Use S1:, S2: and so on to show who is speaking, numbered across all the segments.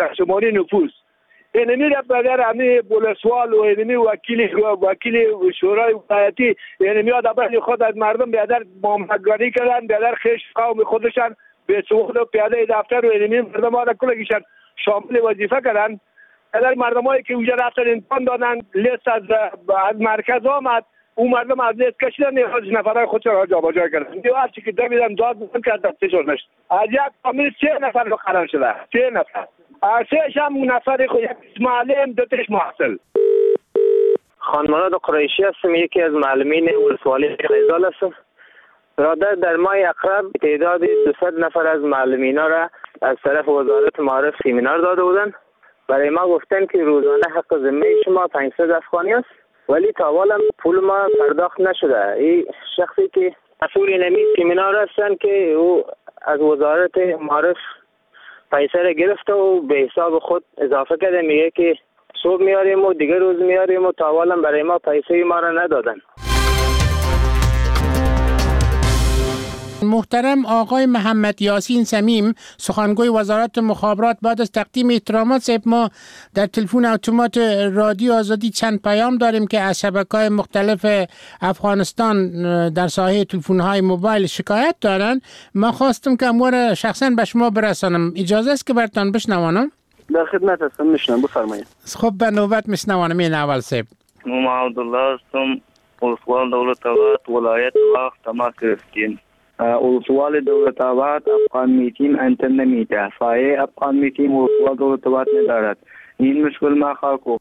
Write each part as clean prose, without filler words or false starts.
S1: شماری نفوس اینمی را بدر همی بولسوال و اینمی وکیل شورای ولایتی اینمی ها دبر خود از مردم بیادر مامگاری کردن بیادر خیش قوم خودشان به سوخت و پیاده دفتر و اینمی مردم ها را کلگیشن شامل وظیفه کردن بیادر مردم هایی که اونجا رفتن امتحان دادن لیست از مرکز آمد اون مردم از لیست کشیدن از نفرهای خودشان را جابجا کردن دیو هرچی که دویدن داد بودن که از دستشون نشد از یک فامیل 3 نفر رو قرار شده 3 نفر سهش هم نفر خود یک معلم دوتش محصل.
S2: خانمانات قریشی هستم یکی از معلمین ولسوالی قیزال هستم. برادر در ماه اقرب تعداد 200 نفر از معلمینا را از طرف وزارت معارف سیمینار داده بودن. برای ما گفتن که روزانه حق ذمه شما 500 افغانی است ولی تا حالا پول ما پرداخت نشده. این شخصی که مسئول نمی سیمینار هستن که او از وزارت معارف پیسه را گرفته و به حساب خود اضافه کرده میگه که صبح میاریم و دیگه روز میاریم و تا حالا برای ما پیسه ما را ندادن.
S3: محترم آقای محمد یاسین صمیم سخنگوی وزارت مخابرات بعد از تقدیم احترامات صاحب ما در تلفن اتومات رادیو آزادی چند پیام داریم که از شبکه‌های مختلف افغانستان در ساحه تلفن‌های موبایل شکایت دارن. ما خواستم که امور شخصا به شما برسانم. اجازه است که براتون بشنوانم؟
S4: در خدمت هستم میشنم بفرمایید.
S3: خب به نوبت میشنوانم. این اول صاحب
S5: ما عبدالله هستم ولسوال دولت آباد ولایت واخ تماس گرفتیم. ولسوال دولت آباد افغان میتیم انتن نمیده سایه افغان میتیم ولسوال دولت آباد ندارد. این مشکل ما خاکو.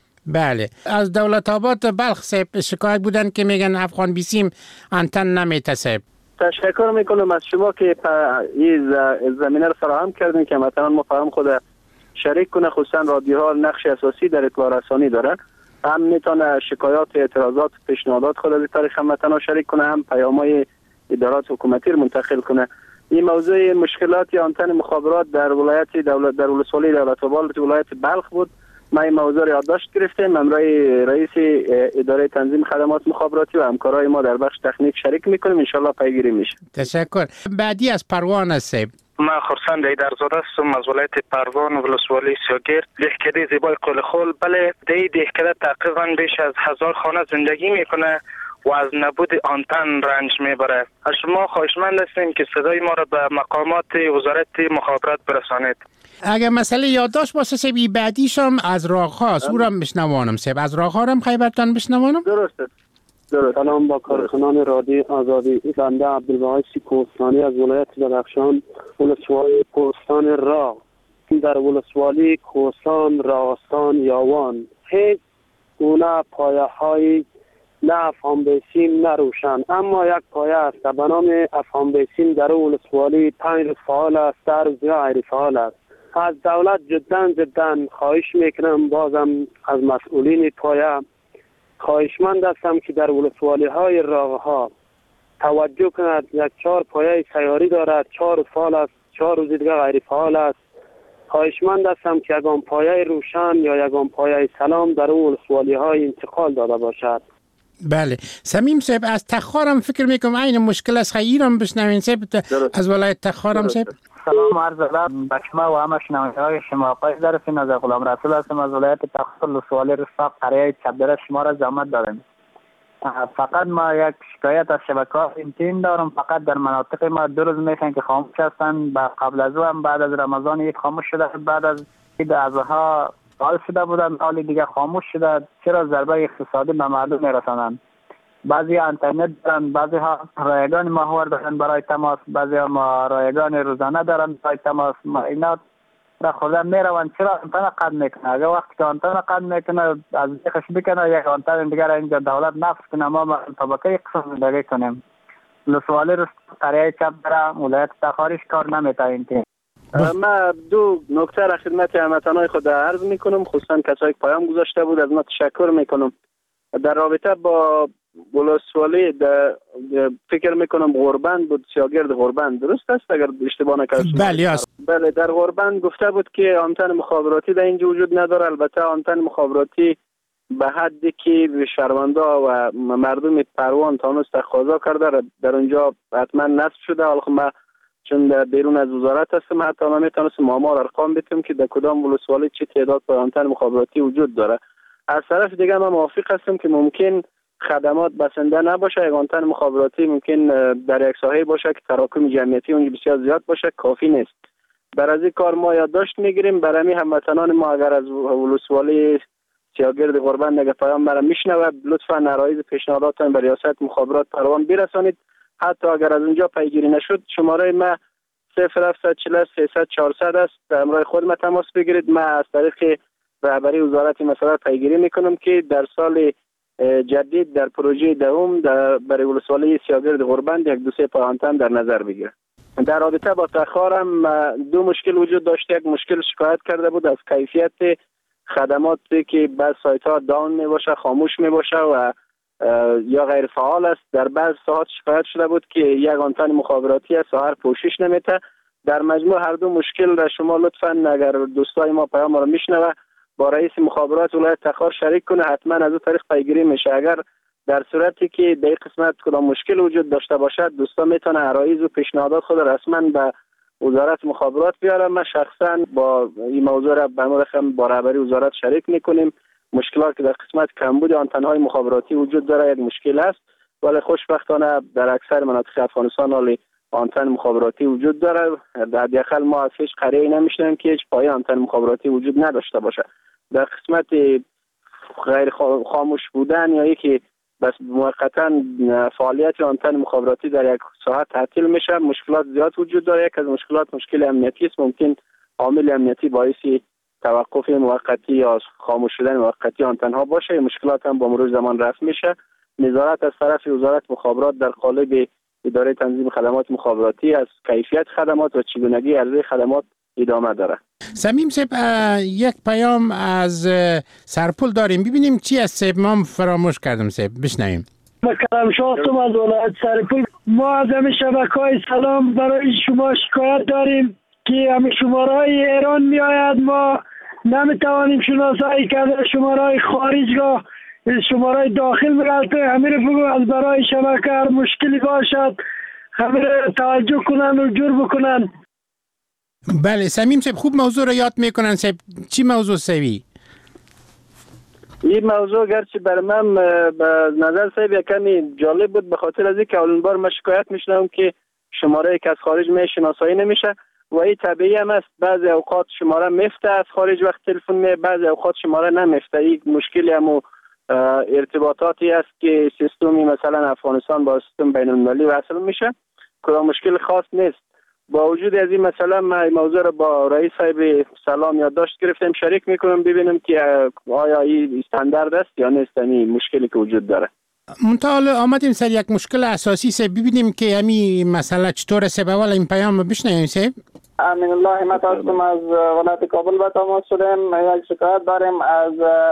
S3: بله از دولت آباد بلخ صاحب شکایت بودن که میگن افغان بیسیم انتن نمیته صاحب.
S4: تشکر میکنم از شما که این زمینه رو فراهم کردین که مثلا ما فهم خود شریک کنه. خصوصا رادیوها نقش اساسی در اطلاع رسانی داره. هم میتونه شکایات اعتراضات پیشنهادات خود از طریق هموطنا شریک کنه هم پیام‌های ادارات حکومتی رو منتقل کنه. این موضوع مشکلات آنتن مخابرات در ولایت در ولسوالی دولت آباد ولایت بلخ بود. ما این موضوع را یادداشت گرفتیم. امروز رئیس اداره تنظیم خدمات مخابراتی و همکارای ما در بخش تکنیک شریک میکنیم. ان شاءالله پیگیری میشه.
S3: تشکر. بعدی از پروان است.
S6: ما خرسند ایدرزاده هستم از ولایت پروان ولسوالی سیاگیر دهکده زیبای قلخول. بله دی دهکده تقریبا بیش از 1000 خانه زندگی میکنه و از نبود آنتن رنج میبره. از شما خواهشمند هستیم که صدای ما را به مقامات وزارت مخابرات برسانید.
S3: اگر مسئله یادداشت باشه سبی بعدیش هم از راه‌هاست او را بشنوانم سب از راه‌ها هم خیبرتان بشنوانم.
S4: درسته. سلام با کارکنان رادیو آزادی. بنده عبدالوهاب کوهستانی از ولایت بدخشان ولسوالی کوهستان راه در ولسوالی کوهستان راستان یاوان هیچ گونه پایه‌های نه افغان بیسیم نه روشن اما یک پایه است به نام افغان بیسیم در ولسوالی 5 روز فعال است 10 روز غیر فعال است. از دولت جدا خواهش میکنم بازم از مسئولین پایه خواهشمند هستم که در ولسوالی های راه ها توجه کند. یک 4 پایه سیاری دارد 4 روز فعال است 4 روز دیگه غیر فعال است. خواهشمند هستم که یگان پایه روشن یا یگان پایه سلام در ولسوالی های انتقال داده باشد.
S3: بله صمیم صاحب از تخارم فکر میکنم این مشکل از خیرم بشنوین صاحب از ولایت تخارم صاحب.
S5: سلام عرض ادب به شما و همه شنوندگان شما. پای درسین از غلام رسول هستم از ولایت تخار ولسوالی رستاق قریه چبدره شما را زحمت دارم. فقط ما یک شکایت از شبکه‌های اینترنت دارم. فقط در مناطق ما 2 روز میشن که خاموش هستن. قبل از او هم بعد از رمضان یک خاموش شده بعد از عید اضحی فعال شده بودن حالی دیگه خاموش شده. چرا ضربه اقتصادی به مردم میرسانند؟ بعضی اینترنت دارن بعضی ها رایگان ماهوار دارن برای تماس بعضی ها رایگان روزانه دارن برای تماس. اینا را خوردن میروند چرا آنتن قد میکنه؟ اگر وقتی که آنتن قد میکنه از دیخش بکنه یک آنتن دیگر اینجا دولت نفس کنه ما طبقه قسم زندگی کنیم. ولسوالی رست قریه چپ برا ولایت تخاریش کار نمیتاین که
S4: ما 2 نکته را خدمت هموطنان خود عرض میکنم. خصوصا کسایی که پیام گذاشته بود از ما تشکر میکنم. در رابطه با ولسوالی فکر میکنم غربند بود سیاگرد غربند درست است اگر اشتباه نکردم. بله در غربند گفته بود که آنتن مخابراتی در اینجا وجود نداره. البته آنتن مخابراتی به حدی که شهروندان و مردم پروان تانست تقاضا کرده در اونجا حتما نصب شده. حالا ما چون در بیرون از وزارت هستم، حتی من میتونستم آمار ارقام بدم که در کدام ولسوالی چه تعداد پایانتن مخابراتی وجود داره. از طرف دیگه من موافق هستم که ممکن خدمات بسنده نباشه، یک آنتن مخابراتی ممکن در یک ساحه باشه که تراکم جمعیتی اونجا بسیار زیاد باشه، کافی نیست. برای این کار ما یادداشت میگیریم برای هموطنان ما اگر از ولسوالی سیاگرد غربند اگر پیام مرا میشنوه لطفا عرایض پیشنهاداتتان به ریاست مخابرات پروان برسانید. حتی اگر از اونجا پیگیری نشد شماره ما 0740 300 400 است، در همراه خود ما تماس بگیرید. ما از طریق رهبری وزارت مسئله پیگیری میکنم که در سال جدید در پروژه دوم برای ولسوالی سیاگرد غربند یک 2-3 پایانتن در نظر بگیره. در رابطه با تاخرم دو مشکل وجود داشت. یک مشکل شکایت کرده بود از کیفیت خدماتی که بعض سایت ها داون می باشه، خاموش می باشه و یا غیر فعال است. در بعض ساعات شکایت شده بود که یک آنتن مخابراتی از ساحر پوشش نمیده. در مجموع هر دو مشکل را شما لطفا اگر دوستای ما پیام ما رو میشنوه با رئیس مخابرات ولایت تخار شریک کنه، حتما از اون طریق پیگیری میشه. اگر در صورتی که در قسمت کدام مشکل وجود داشته باشد دوستان میتونه عرایض و پیشنهادات خود رسما به وزارت مخابرات بیاره. ما شخصا با این موضوع را با رهبری وزارت شریک میکنیم. مشکلات که در قسمت کمبود آنتن‌های مخابراتی وجود داره یک مشکل است، ولی خوشبختانه در اکثر مناطق افغانستان حالی آنتن مخابراتی وجود داره. در حداقل ما از هیچ قریه‌ای نمیشنویم که هیچ پایه آنتن مخابراتی وجود نداشته باشه. در قسمت غیر خاموش بودن یا یکی بس موقتا فعالیت آنتن مخابراتی در یک ساعت تعطیل میشه، مشکلات زیاد وجود داره. یک از مشکلات مشکل امنیتی است. ممکن عامل امنیتی باعث توقف موقتی یا خاموش شدن موقتی آنتن ها باشه. مشکلات هم با مرور زمان رفع میشه. نظارت از طرف وزارت مخابرات در قالب اداره تنظیم خدمات مخابراتی از کیفیت خدمات و چگونگی عرضه خدمات ادامه داره.
S3: سمیم صاحب یک پیام از سرپل داریم، ببینیم چی از صاحب ما فراموش کردم. صاحب بشنویم.
S7: مکرم شاستم از ولایت سرپل. ما از همه شبکه‌های سلام برای شما شکایت داریم که همه شماره‌های ایران می آید، ما نمیتوانیم شناسایی کرده شماره‌های خارج را شماره‌های داخل می‌رفته. همه رو بگو از برای شبکه هر مشکلی باشد همه رو توجه کنن و جور بکنن.
S3: بله سمیم صاحب خوب موضوع رو یاد میکنن. صاحب چی موضوع سوی؟
S4: این موضوع گرچه بر من به نظر صاحب یک کمی جالب بود، به خاطر از اینکه اولین بار من شکایت میشنم که شماره که از خارج شناسایی نمیشه و این طبیعی هم است. بعضی اوقات شماره میفته از خارج وقت تلفن می، بعضی اوقات شماره نمیفته. این مشکلی هم ارتباطاتی است که سیستمی مثلا افغانستان با سیستم بین المللی وصل میشه. کدام مشکل خاص نیست. با وجود از این مثلا ما موضوع را با رئیس صاحب سلام یادداشت گرفتیم شریک میکنم ببینیم که آیا این استاندارد است یا نیست. این مشکلی که وجود داره.
S3: منتها آمدیم سر یک مشکل اساسی سه ببینیم که همین مسئله چطور سه. اول این پیام بشنویم سه.
S5: امین الله احمد هستم از ولایت کابل به تماس شدیم. یک شکایت داریم از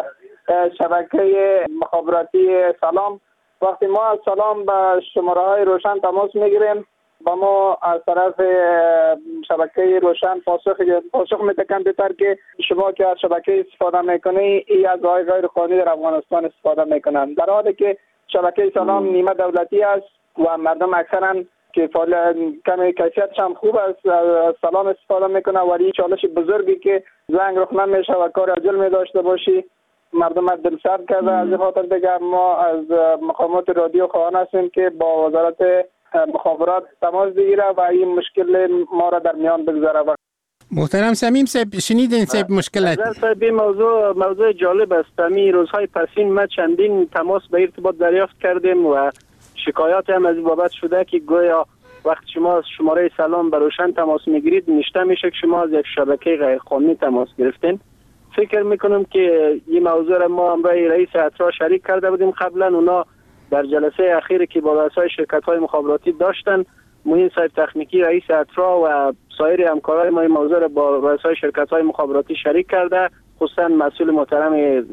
S5: شبکه مخابراتی سلام. وقتی ما از سلام به شماره های روشن تماس میگیریم با ما از طرف شبکه روشن پاسخ میتکن بهتر که شما که از شبکه استفاده میکنی ای از راه غیر قانونی در افغانستان استفاده میکنن، در حالی که شبکه سلام نیمه دولتی است و مردم اکثرا که کمی کیفیتش هم خوب است از سلام استفاده میکنه، ولی چالش بزرگی که زنگ رخ نمیشه و کار عاجل می داشته باشی مردم دل سرد کرده. از خاطر دیگر ما از مقامات رادیو خواهان هستیم که با وزارت مخابرات تماس بگیره و این مشکل ما را در میان بگذاره.
S3: محترم سمیم صاحب شنیدین صاحب مشکلات
S4: نظر صاحب موضوع جالب است. همین روزهای پسین ما چندین تماس به ارتباط دریافت کردیم و شکایات هم از این بابت شده که گویا وقتی شما شماره سلام به روشن تماس میگیرید نشته میشه که شما از یک شبکه غیر قانونی تماس گرفتین. فکر میکنم که این موضوع را ما برای رئیس اترا شریک کرده بودیم قبلا. اونا در جلسه اخیری که با رؤسای شرکت‌های مخابراتی داشتن، معین صاحب تخنیکی رئیس اترا و سایر همکارای ما این موضوع را با رؤسای شرکت‌های مخابراتی شریک کرده، خصوصا مسئول محترم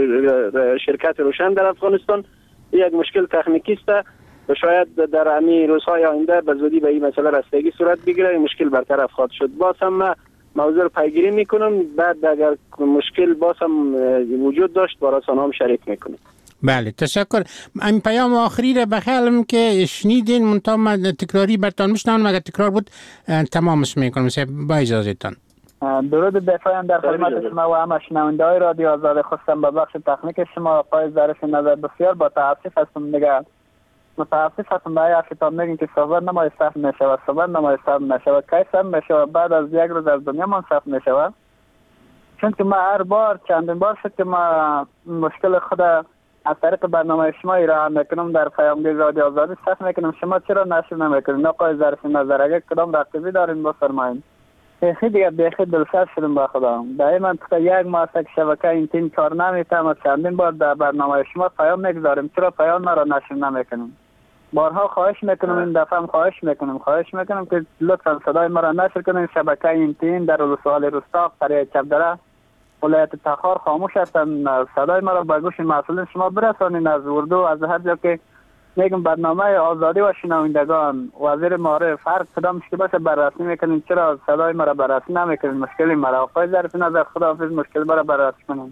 S4: شرکت روشن در افغانستان. یک مشکل تکنیکی است و شاید در همین روزهای آینده به زودی به این مسئله رسیدگی صورت بگیره، این مشکل برطرف خواهد شد. باز هم من موضوع رو پیگیری میکنم، بعد اگر مشکل باز هم وجود داشت با رسانه‌ام شریک میکنم.
S3: بله تشکر. این پیام آخری را بخیالم که شنیدین منتها من تکراری برتان میشنم، مگر تکرار بود تمامش میکنم با اجازهتان.
S5: درود بفرمایید در خدمت شما و همه شنونده‌های رادیو آزادی. خواستم به بخش تکنیک شما آقای ظریف نظر بسیار با تاسف هستم دیگه. متاسف هستم برای حرفتان میگین که صحبت نمای صرف نشود، صحبت نمای صرف نشود. کی صرف نشود؟ بعد از یک روز از دنیا من صرف نشود. چون که ما هر بار چندین بار شد که ما مشکل خود از طریق برنامه شما ایران میکنم در پیامگیر رادیو آزادی صرف میکنم. شما چرا نشر نمیکنید؟ آقای ظریف نظر اگر کدام رقیبی دارین بفرمایید. بیخی دیگه بیخی دلسرد شدم با خدا. در منطقه یک ماه که شبکه اینترنت کار نمیتونه، چندین بار در برنامه شما پیام میگذاریم، چرا پیام ما را نشر نمیکنیم؟ بارها خواهش میکنم، این دفعه هم خواهش میکنم که لطفا صدای ما را نشر کنید. شبکه اینترنت در ولسوالی رستاق قریه چپدره ولایت تخار خاموش هستن. صدای ما را به گوش مسئولین شما برسانید از اردو، از هر جا که میگم برنامه آزادی و شنوندگان وزیر معارف هر کدام مشکل باشه بررسی میکنین، چرا صدای ما را بررسی نمیکنین؟ مشکلی مرا آقای ظریف نظر خداحافظ مشکل را بررسی کنین.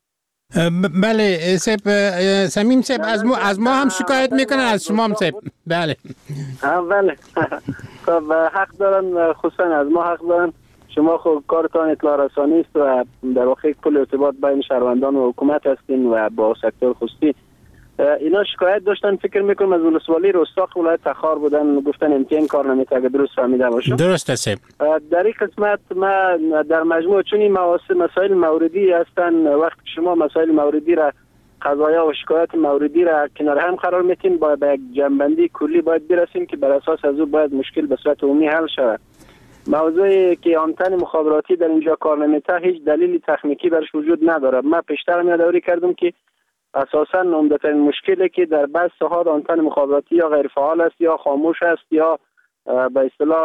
S3: بله سمیم صاحب از ما هم شکایت میکنن، از شما هم صاحب. بله
S4: بله خب حق دارن، خصوصا از ما حق دارن. شما خب کارتان اطلاع رسانی است و در واقع کل ارتباط بین شهروندان و حکومت هستین و با سکتور خصوصی. اینا شکایت داشتن، فکر میکنم از ولسوالی رستاق ولایت تخار بودن، گفتن امتحان کار نمیشه. اگه درست فهمیده باشم
S3: درست است.
S4: در این قسمت ما در مجموع چون این مسائل موردی هستن، وقتی شما مسائل موردی را قضایا و شکایت موردی را کنار هم قرار میتین، باید به یک جنبندی کلی باید برسیم که بر اساس از او باید مشکل به صورت عمومی حل شود. موضوعی که آنتن مخابراتی در اینجا کار نمیته هیچ دلیل تکنیکی برش وجود نداره. من پیشتر یادآوری کردم که اساساً عمدترین مشکلی که در بعض ساحات آنتن مخابراتی یا غیر فعال است یا خاموش است یا به اصطلاح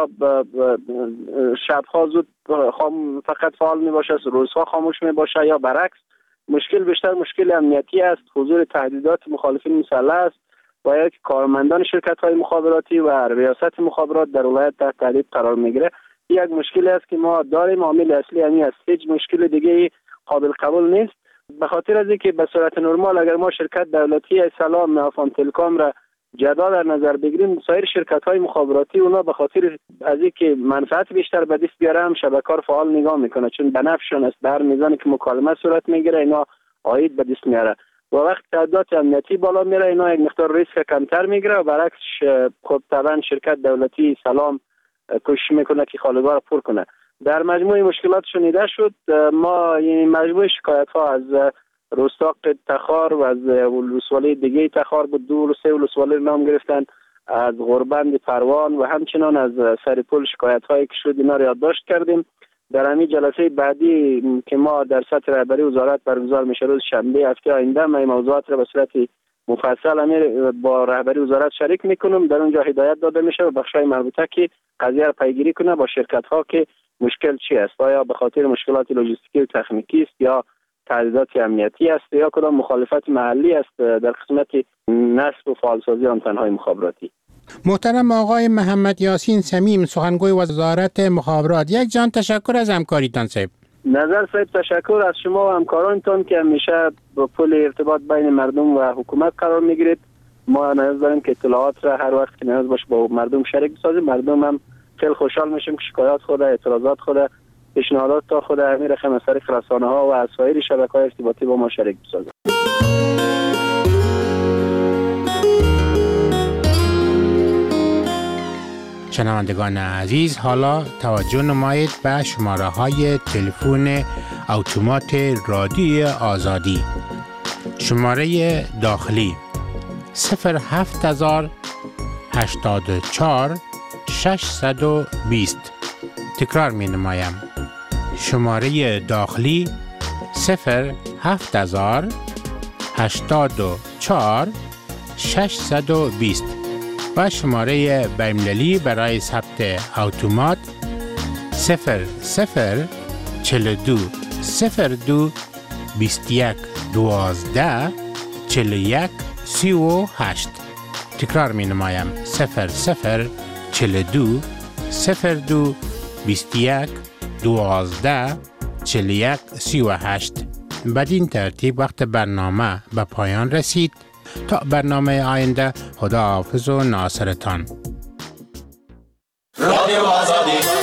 S4: شب‌ها زود فقط فعال میباشه، روزها خاموش میباشه، یا برعکس. مشکل بیشتر مشکل امنیتی است، حضور تهدیدات مخالفین مسلح است و یک کارمندان شرکت‌های مخابراتی و ریاست مخابرات در ولایت تحت تهدید قرار میگیره. یک مشکلی است که ما داریم، عامل اصلی همین است، هیچ مشکل دیگه قابل قبول نیست. به خاطر از اینکه به صورت نرمال اگر ما شرکت دولتی سلام نافان تلکام را جدا در نظر بگیریم، سایر شرکت‌های مخابراتی اونا به خاطر از اینکه منفعت بیشتر به دست بیاره هم شبکه‌ها فعال نگاه میکنه، چون به نفعشون است. به هر میزانی که مکالمه صورت میگیره اینا عاید به دست میاره و وقت تعداد امنیتی بالا میره اینا یک مقدار ریسک کمتر میگیره و برعکس خب طبعا شرکت دولتی سلام کوشش میکنه که خالگاه را پر کنه. در مجموع مشکلات شنیده شد. ما یعنی مجموع شکایت ها از رستاق تخار و از ولسوالی دیگه تخار بود، 2 و 3 ولسوالی نام گرفتن، از غربند پروان و همچنان از سرپل شکایت هایی که شد اینا را یادداشت کردیم. در همین جلسه بعدی که ما در سطح رهبری وزارت برگزار میشه روز شنبه هفته آینده، ما این موضوعات را به صورت مفصل امیر با رهبری وزارت شریک میکنم. در اونجا هدایت داده میشه و بخشای مربوطه که قضیه را پیگیری کنه با شرکت ها که مشکل چی است، آیا به خاطر مشکلات لوجستیکی و تکنیکی است یا تهدیدات امنیتی است یا کدام مخالفت محلی است در قسمت نصب و فعالسازی آنتن‌های مخابراتی.
S3: محترم آقای محمد یاسین صمیم، سخنگوی وزارت مخابرات، یک جان تشکر از همکاریتان صاحب.
S4: نظر صاحب تشکر از شما و همکارانتان که همیشه با پل ارتباط بین مردم و حکومت قرار میگیرید. ما نیاز داریم که اطلاعات را هر وقت که نیاز باشه با مردم شریک بسازیم. مردم هم خیلی خوشحال میشیم که شکایات خود، اعتراضات خود، پیشنهادات تا خود همین رقم از طریق رسانه‌ها و از سایر شبکه‌های ارتباطی با ما شریک بسازیم.
S3: شنوندگان عزیز، حالا توجه نمایید به شماره‌های تلفن اتومات رادیو آزادی. شماره داخلی 07084 620. تکرار می نمایم. شماره داخلی 07084 620 و شماره بین‌المللی برای ثبت اتومات 0042 02 21 12 41 38. تکرار می نمایم. 0042 02 21 12 41 38. بدین ترتیب وقت برنامه به پایان رسید. تا برنامه آینده، خداحافظ و ناصرتان. رادیو آزادی.